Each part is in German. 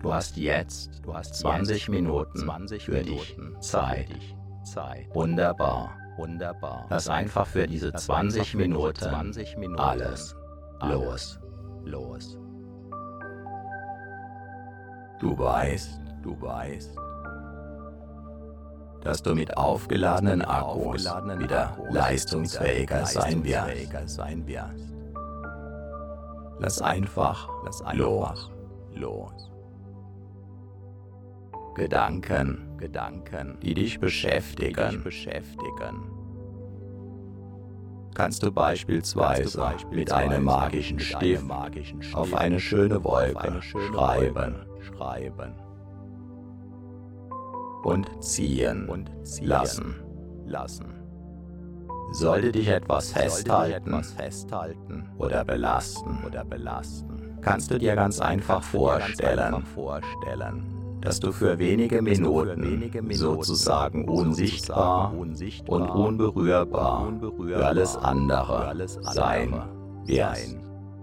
Du hast jetzt 20 Minuten für dich Zeit. Wunderbar. Lass einfach für diese 20 Minuten alles los. Du weißt, dass du mit aufgeladenen Akkus wieder leistungsfähiger sein wirst. Lass einfach los. Gedanken, die dich beschäftigen, kannst du beispielsweise mit einem magischen Stift auf eine schöne Wolke schreiben und ziehen lassen. Sollte dich etwas festhalten oder belasten, kannst du dir ganz einfach vorstellen, dass du für wenige Minuten sozusagen unsichtbar und unberührbar für alles andere sein wirst.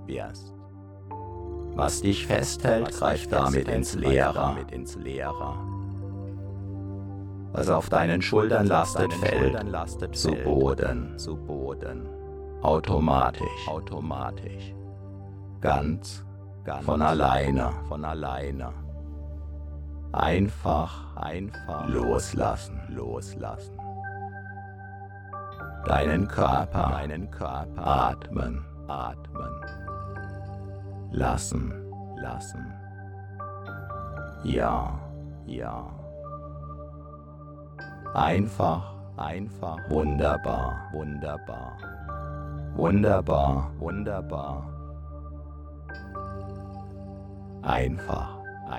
Was dich festhält, greift damit ins Leere. Was auf deinen Schultern lastet, fällt zu Boden. Automatisch. Ganz von alleine. Einfach loslassen. Deinen Körper atmen. Lassen. Ja. Einfach. Wunderbar. Einfach.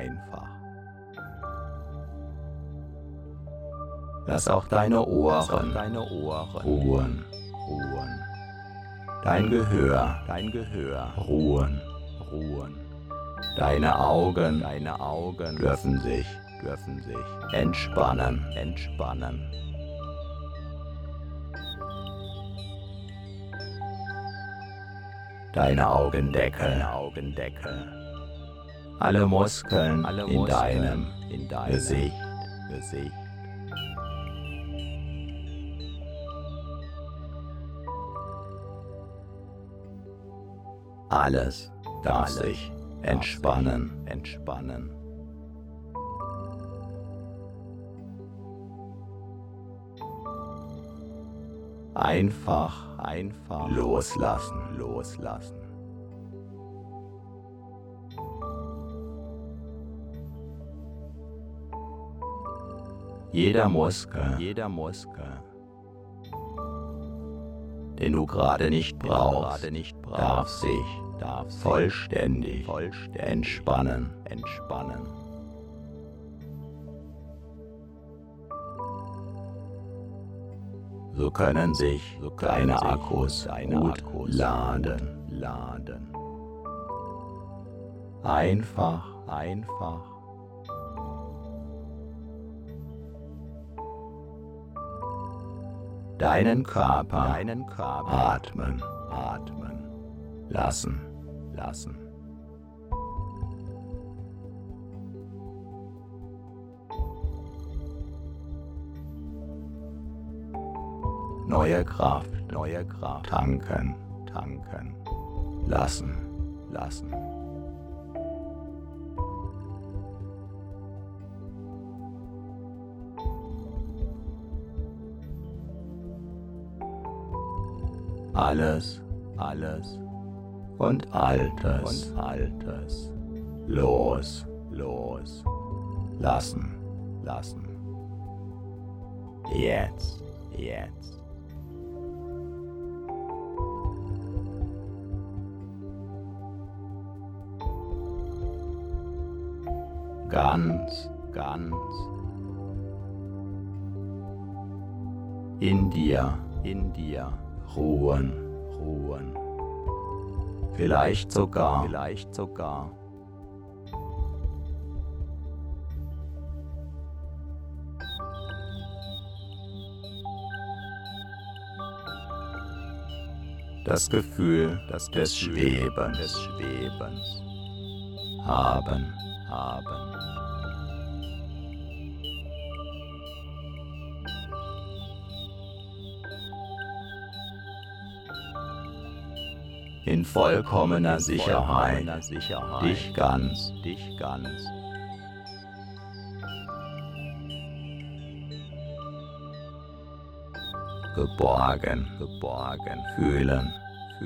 Lass auch deine Ohren ruhen. Dein Gehör ruhen. Deine Augen dürfen sich entspannen. Deine Augendeckel. Alle Muskeln in deinem Gesicht. Alles darf sich entspannen. Einfach loslassen. Jeder Muskel, den du gerade nicht brauchst, darf sich vollständig entspannen. So können sich deine Akkus gut laden. Einfach. Deinen Körper atmen lassen. Neue Kraft tanken lassen. Alles und Altes los lassen. Jetzt. Ganz in dir ruhen. Vielleicht sogar das Gefühl des Schwebens haben. In vollkommener Sicherheit, dich ganz. Geborgen, fühlen,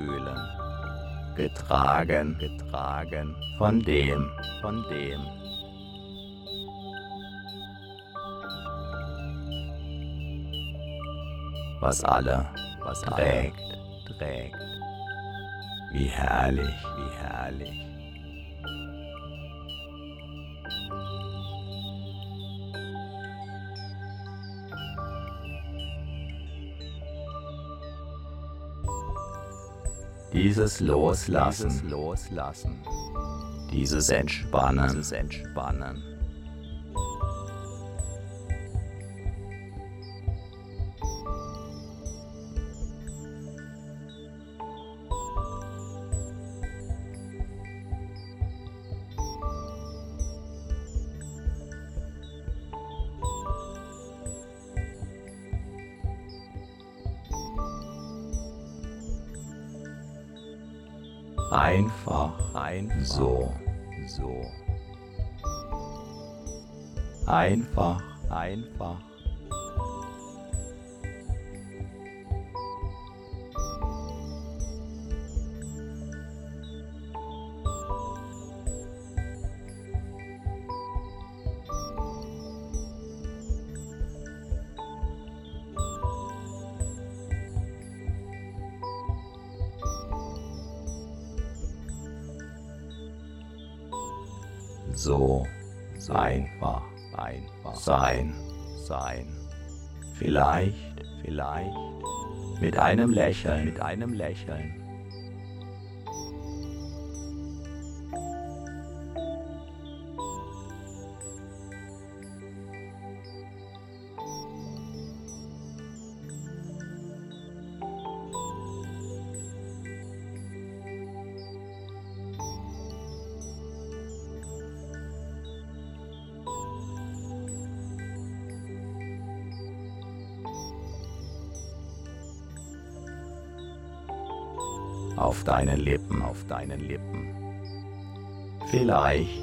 getragen, von dem, was alle trägt. Wie herrlich. Dieses Loslassen, dieses Entspannen, einfach so. Einfach. So einfach sein. Vielleicht mit einem Lächeln. Auf deinen Lippen. Vielleicht.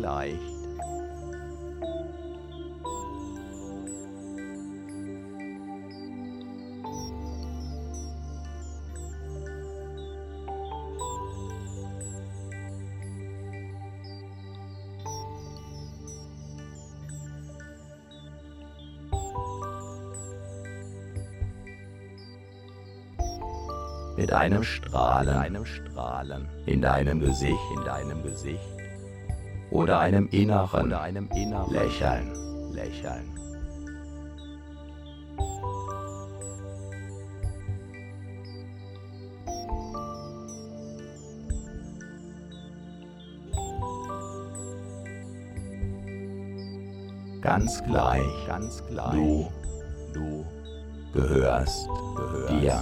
Mit einem Strahlen in deinem Gesicht oder einem inneren Lächeln. Ganz gleich, du gehörst dir.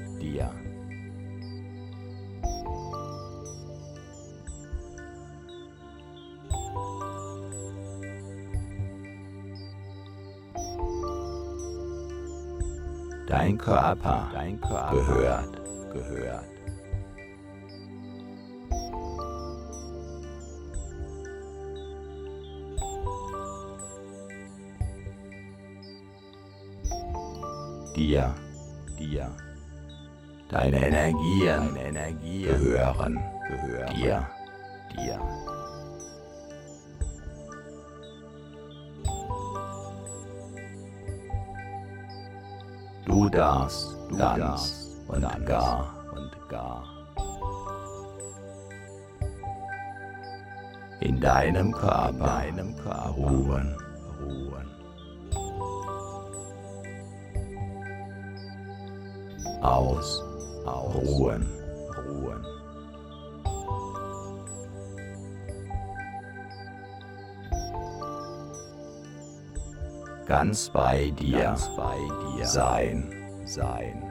Dein Körper gehört. Dir. Deine Energien gehören dir. Du darfst ganz und gar in deinem Körper ruhen. Ausruhen. Ganz bei dir sein.